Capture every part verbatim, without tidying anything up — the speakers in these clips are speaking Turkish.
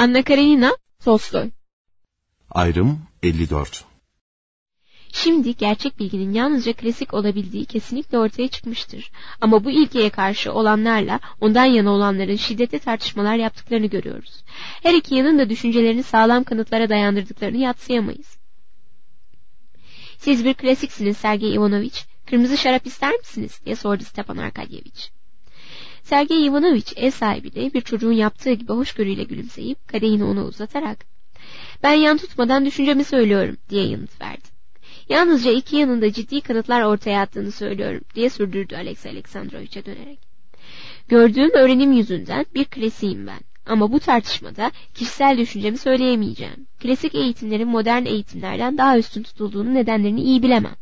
Anna Karenina Tolstoy. Ayrım elli dört. Şimdi gerçek bilginin yalnızca klasik olabildiği kesinlikle ortaya çıkmıştır. Ama bu ilkeye karşı olanlarla ondan yana olanların şiddetli tartışmalar yaptıklarını görüyoruz. Her iki yanın da düşüncelerini sağlam kanıtlara dayandırdıklarını yadsıyamayız. Siz bir klasiksiniz Sergey Ivanovich, kırmızı şarap ister misiniz diye sordu Stepan Arkadyevich. Sergey Ivanovich ev sahibi de bir çocuğun yaptığı gibi hoşgörüyle gülümseyip kadehini ona uzatarak "Ben yan tutmadan düşüncemi söylüyorum" diye yanıt verdi. "Yalnızca iki yanında ciddi kanıtlar ortaya attığını söylüyorum" diye sürdürdü Alexey Alexandrovich'e dönerek. "Gördüğüm öğrenim yüzünden bir klasiğim ben. Ama bu tartışmada kişisel düşüncemi söyleyemeyeceğim. Klasik eğitimlerin modern eğitimlerden daha üstün tutulduğunu nedenlerini iyi bilemem.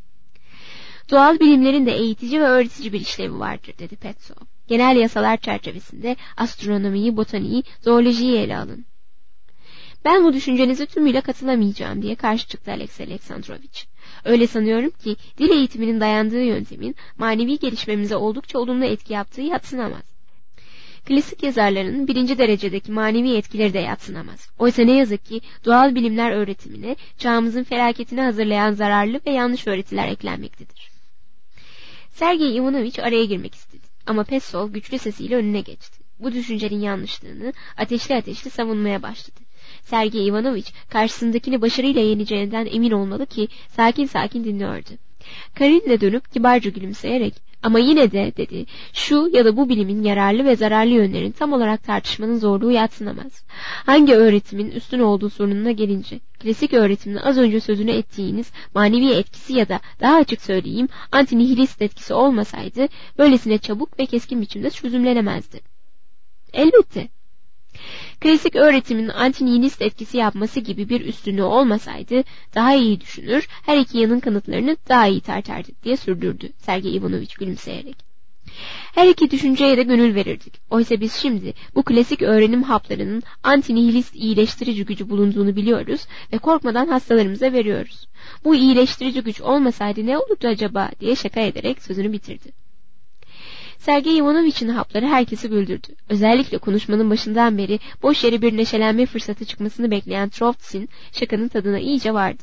Doğal bilimlerin de eğitici ve öğretici bir işlevi vardır" dedi Petrov. "Genel yasalar çerçevesinde astronomiyi, botaniği, zoolojiyi ele alın." "Ben bu düşüncenize tümüyle katılamayacağım" diye karşı çıktı Alexey Alexandrovich. "Öyle sanıyorum ki dil eğitiminin dayandığı yöntemin manevi gelişmemize oldukça olumlu etki yaptığı yadsınamaz. Klasik yazarların birinci derecedeki manevi etkileri de yadsınamaz. Oysa ne yazık ki doğal bilimler öğretimine çağımızın felaketini hazırlayan zararlı ve yanlış öğretiler eklenmektedir." Sergey Ivanovich araya girmek istedi. Ama Pesov güçlü sesiyle önüne geçti. Bu düşüncenin yanlışlığını ateşli ateşli savunmaya başladı. Sergey Ivanovich karşısındakini başarıyla yeneceğinden emin olmalı ki sakin sakin dinliyordu. Karenina dönüp kibarca gülümseyerek "Ama yine de" dedi, "şu ya da bu bilimin yararlı ve zararlı yönlerin tam olarak tartışmanın zorluğu yadsınamaz. Hangi öğretimin üstün olduğu sorununa gelince, klasik öğretimin az önce sözünü ettiğiniz manevi etkisi ya da daha açık söyleyeyim antinihilist etkisi olmasaydı böylesine çabuk ve keskin biçimde çözümlenemezdi." "Elbette. Klasik öğretimin antinihilist etkisi yapması gibi bir üstünlüğü olmasaydı daha iyi düşünür, her iki yanın kanıtlarını daha iyi tartardık" diye sürdürdü Sergey Ivanovich gülümseyerek. "Her iki düşünceye de gönül verirdik. Oysa biz şimdi bu klasik öğrenim haplarının antinihilist iyileştirici gücü bulunduğunu biliyoruz ve korkmadan hastalarımıza veriyoruz. Bu iyileştirici güç olmasaydı ne olurdu acaba?" diye şaka ederek sözünü bitirdi. Sergey Ivanovich'in hapları herkesi güldürdü. Özellikle konuşmanın başından beri boş yere bir neşelenme fırsatı çıkmasını bekleyen Trovtsin şakanın tadına iyice vardı.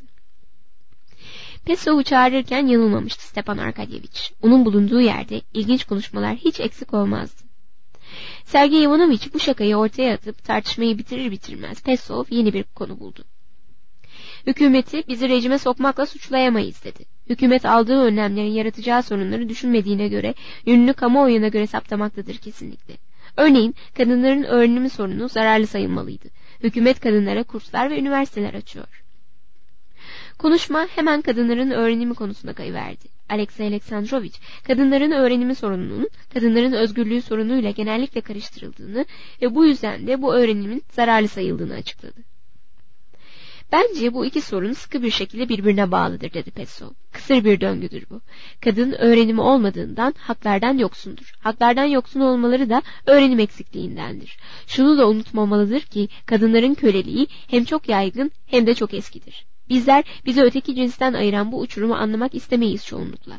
Pesov'u çağırırken yanılmamıştı Stepan Arkadyevich. Onun bulunduğu yerde ilginç konuşmalar hiç eksik olmazdı. Sergey Ivanovich bu şakayı ortaya atıp tartışmayı bitirir bitirmez Pesov yeni bir konu buldu. "Hükümeti bizi rejime sokmakla suçlayamayız" dedi. "Hükümet aldığı önlemlerin yaratacağı sorunları düşünmediğine göre yönünü kamuoyuna göre saptamaktadır kesinlikle. Örneğin kadınların öğrenimi sorunu zararlı sayılmalıydı. Hükümet kadınlara kurslar ve üniversiteler açıyor." Konuşma hemen kadınların öğrenimi konusuna kayıverdi. Alexey Alexandrovich, kadınların öğrenimi sorununun kadınların özgürlüğü sorunuyla genellikle karıştırıldığını ve bu yüzden de bu öğrenimin zararlı sayıldığını açıkladı. "Bence bu iki sorun sıkı bir şekilde birbirine bağlıdır" dedi Pesov. "Kısır bir döngüdür bu. Kadın öğrenimi olmadığından haklardan yoksundur. Haklardan yoksun olmaları da öğrenim eksikliğindendir. Şunu da unutmamalıdır ki kadınların köleliği hem çok yaygın hem de çok eskidir. Bizler bizi öteki cinsten ayıran bu uçurumu anlamak istemeyiz çoğunlukla."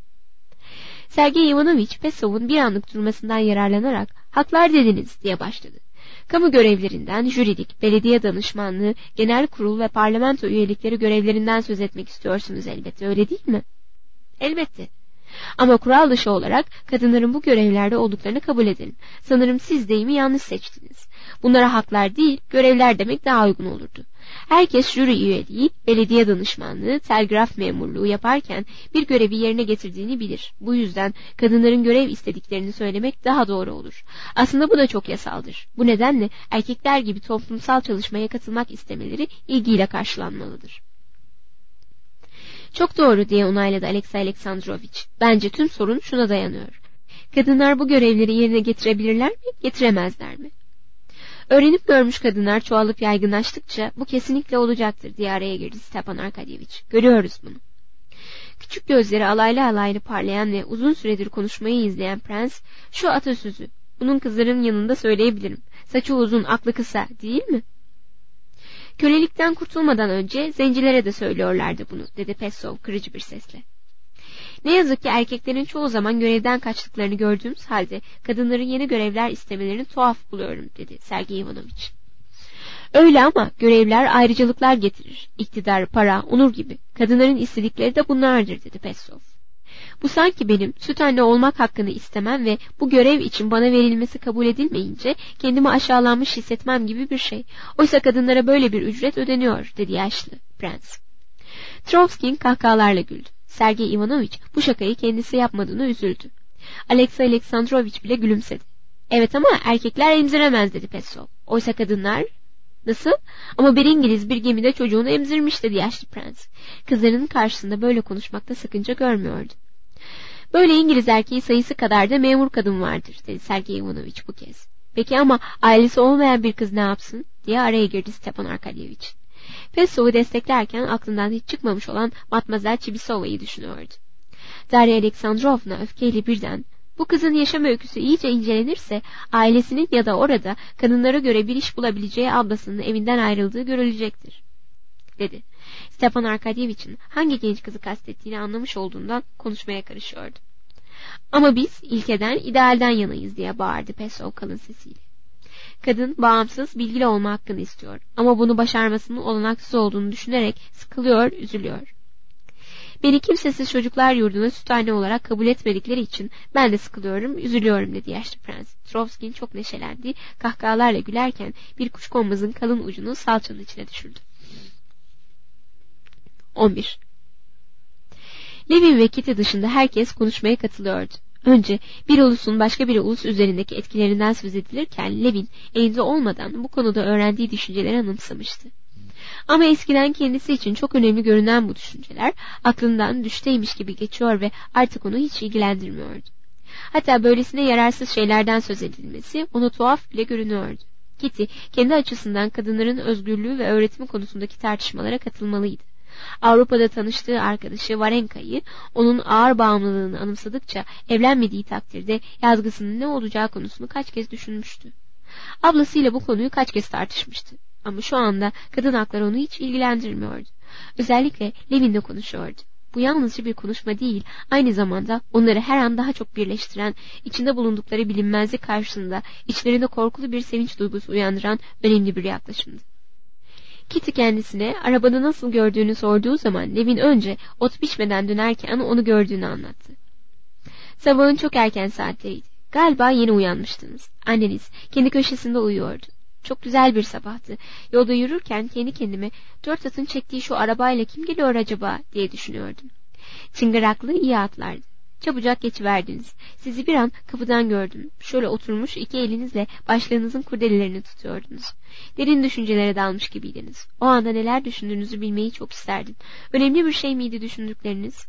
Sergey Ivanovich Pesov'un bir anlık durmasından yararlanarak "Haklar dediniz" diye başladı. "Kamu görevlerinden jüridik, belediye danışmanlığı, genel kurul ve parlamento üyelikleri görevlerinden söz etmek istiyorsunuz elbette, öyle değil mi?" "Elbette. Ama kural dışı olarak kadınların bu görevlerde olduklarını kabul edelim. Sanırım siz deyimi yanlış seçtiniz. Bunlara haklar değil, görevler demek daha uygun olurdu. Herkes jüri üyeliği, belediye danışmanlığı, telgraf memurluğu yaparken bir görevi yerine getirdiğini bilir. Bu yüzden kadınların görev istediklerini söylemek daha doğru olur. Aslında bu da çok yasaldır. Bu nedenle erkekler gibi toplumsal çalışmaya katılmak istemeleri ilgiyle karşılanmalıdır." "Çok doğru" diye onayladı Alexey Alexandrovich. "Bence tüm sorun şuna dayanıyor. Kadınlar bu görevleri yerine getirebilirler mi, getiremezler mi? Öğrenip görmüş kadınlar çoğalıp yaygınlaştıkça bu kesinlikle olacaktır" diye araya girdi Stepan Arkadyevich. "Görüyoruz bunu." Küçük gözleri alaylı alaylı parlayan ve uzun süredir konuşmayı izleyen prens, "Şu atasözü, bunun kızların yanında söyleyebilirim. Saçı uzun, aklı kısa, değil mi? Kölelikten kurtulmadan önce zencilere de söylüyorlardı bunu" dedi Pesov kırıcı bir sesle. "Ne yazık ki erkeklerin çoğu zaman görevden kaçtıklarını gördüğümüz halde kadınların yeni görevler istemelerini tuhaf buluyorum" dedi Sergey Ivanovich. Öyle ama görevler ayrıcalıklar getirir. İktidar, para, onur gibi. Kadınların istedikleri de bunlardır dedi Petsov. Bu sanki benim süt anne olmak hakkını istemem ve bu görev için bana verilmesi kabul edilmeyince kendimi aşağılanmış hissetmem gibi bir şey. Oysa kadınlara böyle bir ücret ödeniyor dedi yaşlı prens. Trovskin kahkahalarla güldü. Sergey Ivanovich bu şakayı kendisi yapmadığına üzüldü. Alexey Alexandrovich bile gülümsedi. Evet ama erkekler emziremez dedi Petsov. Oysa kadınlar... Nasıl? Ama bir İngiliz bir gemide çocuğunu emzirmiş dedi yaşlı prens. Kızlarının karşısında böyle konuşmakta sakınca görmüyordu. Böyle İngiliz erkeği sayısı kadar da memur kadın vardır dedi Sergey Ivanovich bu kez. Peki ama ailesi olmayan bir kız ne yapsın diye araya girdi Stepan Arkadyevich. Petsov'u desteklerken aklından hiç çıkmamış olan Matmazel Çibisova'yı düşünüyordu. Darya Aleksandrovna öfkeyle birden bu kızın yaşam öyküsü iyice incelenirse ailesinin ya da orada kadınlara göre bir iş bulabileceği ablasının evinden ayrıldığı görülecektir dedi. Stepan Arkadyevich'in hangi genç kızı kastettiğini anlamış olduğundan konuşmaya karışıyordu. Ama biz ilkeden, idealden yanayız diye bağırdı Petsov kalın sesiyle. Kadın bağımsız, bilgili olma hakkını istiyor ama bunu başarmasının olanaksız olduğunu düşünerek sıkılıyor, üzülüyor. Beni kimsesiz çocuklar yurduna süt anne olarak kabul etmedikleri için ben de sıkılıyorum, üzülüyorum dedi yaşlı prens. Trovskin çok neşelendi, kahkahalarla gülerken bir kuşkonmazın kalın ucunu salçanın içine düşürdü. on bir. Levin ve Kitty dışında herkes konuşmaya katılıyordu. Önce bir ulusun başka bir ulus üzerindeki etkilerinden söz edilirken Levin elinde olmadan bu konuda öğrendiği düşünceleri anımsamıştı. Ama eskiden kendisi için çok önemli görünen bu düşünceler aklından düşteymiş gibi geçiyor ve artık onu hiç ilgilendirmiyordu. Hatta böylesine yararsız şeylerden söz edilmesi onu tuhaf bile görünüyordu. Kitty kendi açısından kadınların özgürlüğü ve öğretimi konusundaki tartışmalara katılmalıydı. Avrupa'da tanıştığı arkadaşı Varenka'yı onun ağır bağımlılığını anımsadıkça evlenmediği takdirde yazgısının ne olacağı konusunu kaç kez düşünmüştü. Ablasıyla bu konuyu kaç kez tartışmıştı. Ama şu anda kadın hakları onu hiç ilgilendirmiyordu. Özellikle Levin'le konuşuyordu. Bu yalnızca bir konuşma değil, aynı zamanda onları her an daha çok birleştiren, içinde bulundukları bilinmezlik karşısında içlerinde korkulu bir sevinç duygusu uyandıran önemli bir yaklaşımdı. Kitty kendisine arabada nasıl gördüğünü sorduğu zaman Levin önce ot biçmeden dönerken onu gördüğünü anlattı. Sabahın çok erken saatleriydi. Galiba yeni uyanmıştınız. Anneniz kendi köşesinde uyuyordu. Çok güzel bir sabahtı. Yolda yürürken kendi kendime dört atın çektiği şu arabayla kim geliyor acaba diye düşünüyordum. Çıngıraklı iyi atlardı. Çabucak geçiverdiniz. Sizi bir an kapıdan gördüm. Şöyle oturmuş iki elinizle başlarınızın kurdelelerini tutuyordunuz. Derin düşüncelere dalmış gibiydiniz. O anda neler düşündüğünüzü bilmeyi çok isterdim. Önemli bir şey miydi düşündükleriniz?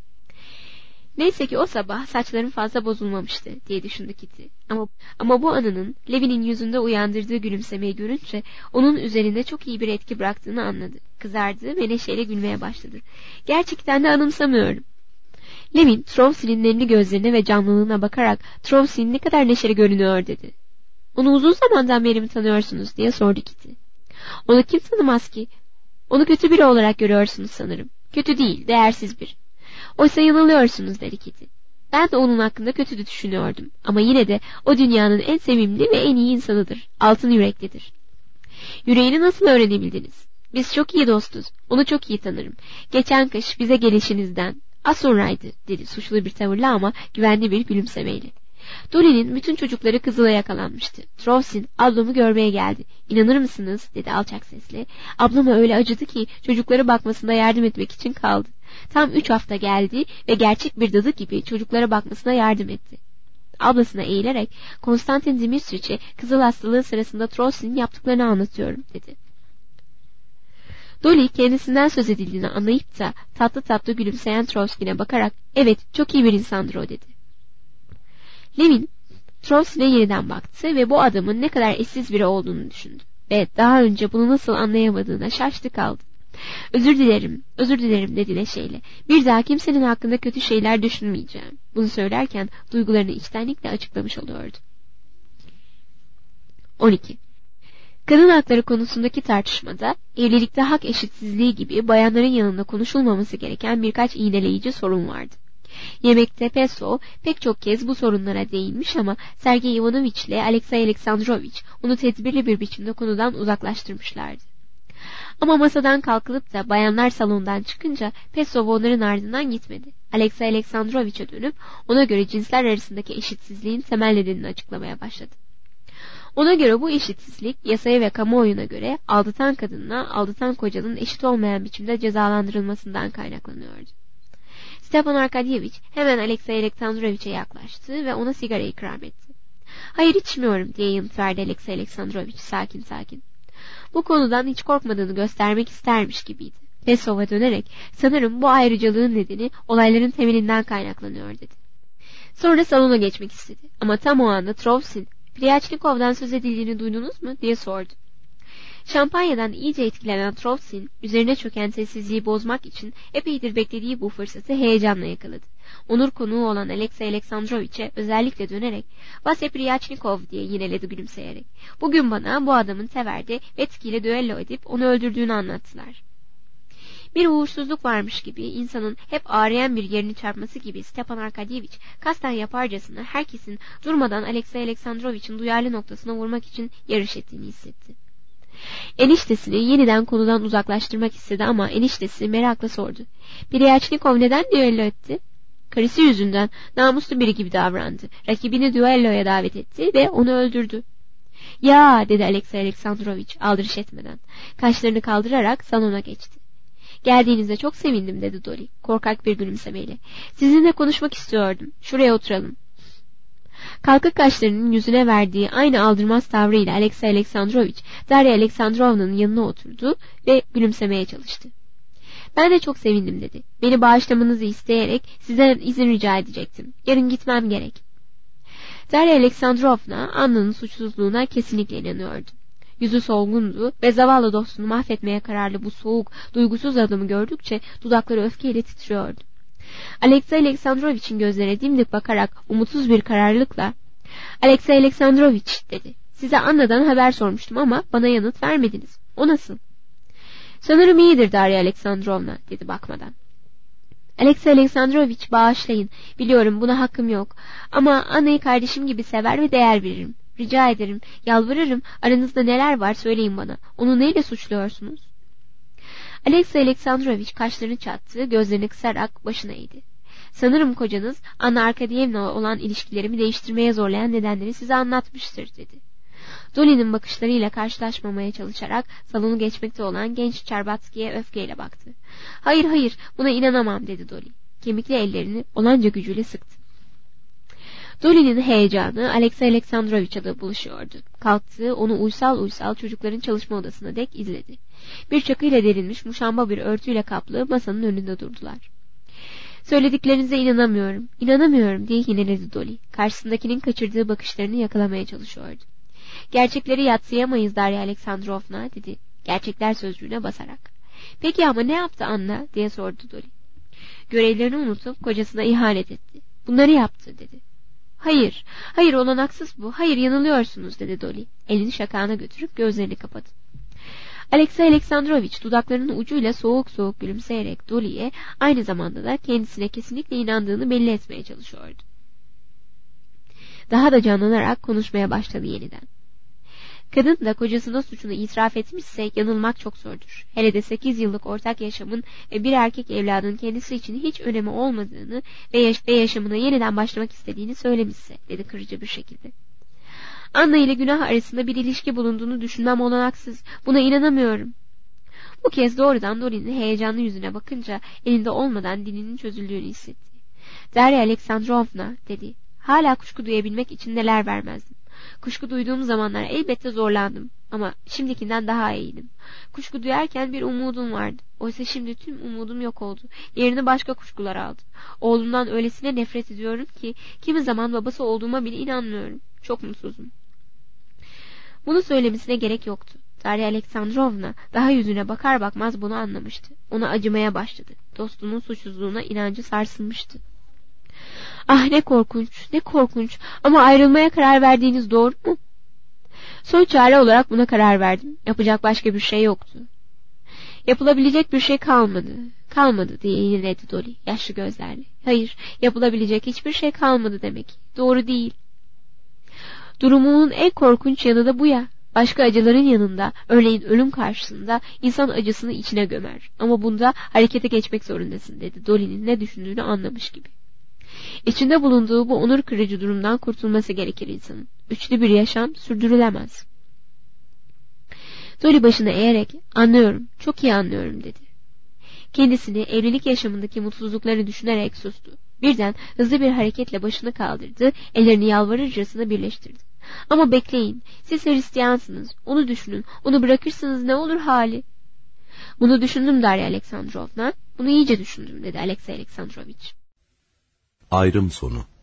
Neyse ki o sabah saçlarım fazla bozulmamıştı diye düşündü Kitty. Ama, ama bu anının Levin'in yüzünde uyandırdığı gülümsemeyi görünce onun üzerinde çok iyi bir etki bıraktığını anladı. Kızardı ve neşeyle gülmeye başladı. Gerçekten de anımsamıyorum. Levin, Trovsky'nin nemli gözlerine ve canlılığına bakarak Trovsky ne kadar neşeli görünüyor dedi. Onu uzun zamandan beri mi tanıyorsunuz diye sordu Kitty. Onu kim tanımaz ki? Onu kötü biri olarak görüyorsunuz sanırım. Kötü değil, değersiz biri. Oysa yanılıyorsunuz dedi Kitty. Ben de onun hakkında kötü düşünüyordum. Ama yine de o dünyanın en sevimli ve en iyi insanıdır. Altın yüreklidir. Yüreğini nasıl öğrenebildiniz? Biz çok iyi dostuz. Onu çok iyi tanırım. Geçen kış bize gelişinizden az sonraydı dedi suçlu bir tavırla ama güvenli bir gülümsemeyle. Dolly'nin bütün çocukları Kızıl'a yakalanmıştı. Trovskin ablamı görmeye geldi. İnanır mısınız dedi alçak sesle. Ablama öyle acıdı ki çocuklara bakmasına yardım etmek için kaldı. Tam üç hafta geldi ve gerçek bir dadı gibi çocuklara bakmasına yardım etti. Ablasına eğilerek Konstantin Dimitriç'e kızıl hastalığı sırasında Trovskin'in yaptıklarını anlatıyorum dedi. Dolly kendisinden söz edildiğini anlayıp da tatlı tatlı gülümseyen Trovskin'e bakarak evet çok iyi bir insandır o dedi. Levin Trovskin'e yeniden baktı ve bu adamın ne kadar eşsiz biri olduğunu düşündü. Ve daha önce bunu nasıl anlayamadığına şaştı kaldı. Özür dilerim, özür dilerim dedi neşeyle. Bir daha kimsenin hakkında kötü şeyler düşünmeyeceğim. Bunu söylerken duygularını içtenlikle açıklamış oluyordu. on iki. Kadın hakları konusundaki tartışmada evlilikte hak eşitsizliği gibi bayanların yanında konuşulmaması gereken birkaç iğneleyici sorun vardı. Yemekte Pesov pek çok kez bu sorunlara değinmiş ama Sergey Ivanovich ile Alexey Alexandrovich onu tedbirli bir biçimde konudan uzaklaştırmışlardı. Ama masadan kalkılıp da bayanlar salondan çıkınca Pesov onların ardından gitmedi. Alexey Alexandrovich'e dönüp ona göre cinsler arasındaki eşitsizliğin temel nedenini açıklamaya başladı. Ona göre bu eşitsizlik yasaya ve kamuoyuna göre aldatan kadınla aldatan kocanın eşit olmayan biçimde cezalandırılmasından kaynaklanıyordu. Stepan Arkadyevich hemen Alexey Alexandrovich'e yaklaştı ve ona sigara ikram etti. "Hayır, içmiyorum," diye yanıt verdi Alexey Alexandrovich sakin sakin. Bu konudan hiç korkmadığını göstermek istermiş gibiydi. Pesov'a dönerek, "Sanırım bu ayrıcalığın nedeni olayların temelinden kaynaklanıyor," dedi. Sonra salona geçmek istedi. Ama tam o anda Trovsin, "Pryachnikov'dan söz edildiğini duydunuz mu?" diye sordu. Şampanyadan iyice etkilenen Trovsin, üzerine çöken sessizliği bozmak için epeydir beklediği bu fırsatı heyecanla yakaladı. Onur konuğu olan Alexey Alexandrovich'e özellikle dönerek, "Vasya Pryachnikov," diye yineledi gülümseyerek. "Bugün bana bu adamın Tever'de Vetki ile düello edip onu öldürdüğünü anlattılar." Bir uğursuzluk varmış gibi, insanın hep ağrıyan bir yerini çarpması gibi Stepan Arkadyevich kasten yaparcasına herkesin durmadan Alexey Alexandrovich'in duyarlı noktasına vurmak için yarış ettiğini hissetti. Eniştesini yeniden konudan uzaklaştırmak istedi ama eniştesi merakla sordu. "Pryachnikov neden düello etti?" "Karısı yüzünden namuslu biri gibi davrandı. Rakibini düelloya davet etti ve onu öldürdü." "Ya," dedi Alexey Alexandrovich aldırış etmeden. Kaşlarını kaldırarak salona geçti. "Geldiğinizde çok sevindim," dedi Dolly korkak bir gülümsemeyle. "Sizinle konuşmak istiyordum. Şuraya oturalım." Kalkık kaşlarının yüzüne verdiği aynı aldırmaz tavrıyla Alexey Alexandrovich, Darya Alexandrovna'nın yanına oturdu ve gülümsemeye çalıştı. "Ben de çok sevindim," dedi. "Beni bağışlamanızı isteyerek sizden izin rica edecektim. Yarın gitmem gerek." Darya Alexandrovna Anna'nın suçsuzluğuna kesinlikle inanıyordu. Yüzü solgundu ve zavallı dostunu mahvetmeye kararlı bu soğuk, duygusuz adamı gördükçe dudakları öfkeyle titriyordu. Alexey Alexandrovich'in gözlerine dimdik bakarak umutsuz bir kararlılıkla, "Alexey Alexandrovich," dedi. "Size Anna'dan haber sormuştum ama bana yanıt vermediniz. O nasıl?" "Sanırım iyidir Darya Alexandrovna," dedi bakmadan. "Alexey Alexandrovich, bağışlayın. Biliyorum buna hakkım yok. Ama Anna'yı kardeşim gibi sever ve değer veririm. Rica ederim, yalvarırım, aranızda neler var söyleyin bana. Onu neyle suçluyorsunuz?" Alexey Alexandrovich kaşlarını çattı, gözlerini kısarak başına eğdi. "Sanırım kocanız Anna Arkadyevna olan ilişkilerimi değiştirmeye zorlayan nedenleri size anlatmıştır," dedi. Dolly'nin bakışlarıyla karşılaşmamaya çalışarak salonu geçmekte olan genç Çerbatski'ye öfkeyle baktı. "Hayır hayır, buna inanamam," dedi Dolly. Kemikli ellerini olanca gücüyle sıktı. Dolly'nin heyecanı Alexey Alexandrovich'e de buluşuyordu. Kalktı, onu uysal uysal çocukların çalışma odasına dek izledi. Bir çakıyla derilmiş muşamba bir örtüyle kaplı masanın önünde durdular. "Söylediklerinize inanamıyorum, inanamıyorum," diye yineledi Dolly. Karşısındakinin kaçırdığı bakışlarını yakalamaya çalışıyordu. "Gerçekleri yadsıyamayız Darya Alexandrovna," dedi, gerçekler sözcüğüne basarak. "Peki ama ne yaptı Anna?" diye sordu Dolly. "Görevlerini unutup kocasına ihanet etti. Bunları yaptı," dedi. "Hayır, hayır olanaksız bu, hayır yanılıyorsunuz," dedi Dolly. Elini şakağına götürüp gözlerini kapadı. Alexey Alexandrovich dudaklarının ucuyla soğuk soğuk gülümseyerek Dolly'ye aynı zamanda da kendisine kesinlikle inandığını belli etmeye çalışıyordu. Daha da canlanarak konuşmaya başladı yeniden. "Kadın da kocasına suçunu itiraf etmişse yanılmak çok zordur. Hele de sekiz yıllık ortak yaşamın ve bir erkek evladın kendisi için hiç önemi olmadığını ve, yaş- ve yaşamına yeniden başlamak istediğini söylemişse," dedi kırıcı bir şekilde. "Anna ile günah arasında bir ilişki bulunduğunu düşünmem olanaksız. Buna inanamıyorum." Bu kez doğrudan Dolly'nin heyecanlı yüzüne bakınca elinde olmadan dilinin çözüldüğünü hissetti. "Darya Alexandrovna," dedi. "Hala kuşku duyabilmek için neler vermezdim. Kuşku duyduğum zamanlar elbette zorlandım ama şimdikinden daha iyiydim. Kuşku duyarken bir umudum vardı. Oysa şimdi tüm umudum yok oldu. Yerini başka kuşkular aldı. Oğlumdan öylesine nefret ediyorum ki kimi zaman babası olduğuma bile inanmıyorum. Çok mutsuzum." Bunu söylemesine gerek yoktu. Darya Alexandrovna daha yüzüne bakar bakmaz bunu anlamıştı. Ona acımaya başladı. Dostunun suçsuzluğuna inancı sarsılmıştı. "Ah ne korkunç, ne korkunç. Ama ayrılmaya karar verdiğiniz doğru mu?" "Son çare olarak buna karar verdim. Yapacak başka bir şey yoktu." "Yapılabilecek bir şey kalmadı. Kalmadı diye yeniledi Dolly yaşlı gözlerle. Hayır, yapılabilecek hiçbir şey kalmadı demek. Doğru değil. Durumumun en korkunç yanı da bu ya. Başka acıların yanında, örneğin ölüm karşısında insan acısını içine gömer. Ama bunda harekete geçmek zorundasın dedi Dolly'nin ne düşündüğünü anlamış gibi. İçinde bulunduğu bu onur kırıcı durumdan kurtulması gerekir insanın. Üçlü bir yaşam sürdürülemez. Dolly başını eğerek anlıyorum, çok iyi anlıyorum dedi. Kendisini evlilik yaşamındaki mutsuzluklarını düşünerek sustu. Birden hızlı bir hareketle başını kaldırdı, ellerini yalvarırcasına birleştirdi. Ama bekleyin, siz Hristiyansınız, onu düşünün, onu bırakırsanız ne olur hali? Bunu düşündüm Darya Aleksandrovna, bunu iyice düşündüm dedi Alexey Aleksandrovich. Ayrım sonu.